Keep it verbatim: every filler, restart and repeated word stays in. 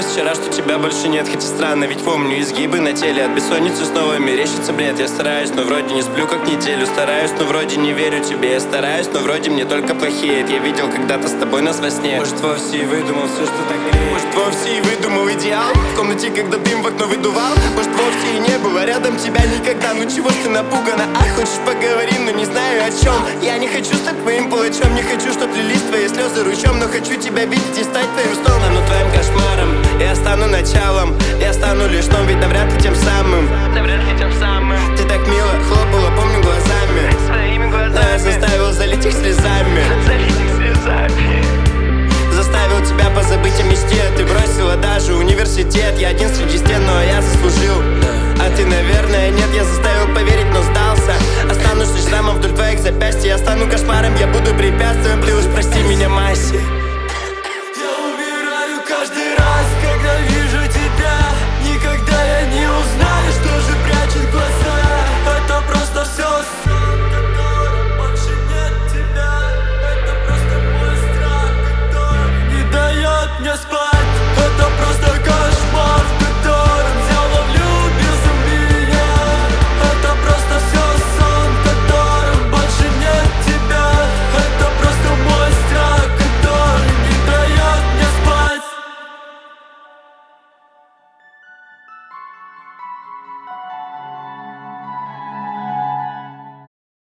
с вчера, что тебя больше нет. Хотя странно, ведь помню изгибы на теле. От бессонницы снова мерещится бред. Я стараюсь, но вроде не сплю как неделю. Стараюсь, но вроде не верю тебе. Я стараюсь, но вроде мне только плохеет. Я видел когда-то с тобой нас во сне. Может, вовсе и выдумал все, что так греет. Может, вовсе и выдумал идеал в комнате, когда дым в окно выдувал. Может, вовсе и не было рядом тебя никогда. Ну чего ж ты напугана? А хочешь поговорим, но не знаю о чем. Я не хочу стать твоим палачом. Не хочу, чтоб лились твои слезы ручьем. Но хочу тебя видеть и стать твоим стоном. Но твоим кошмаром я стану началом. Я стану лишь сном, ведь навряд ли тем самым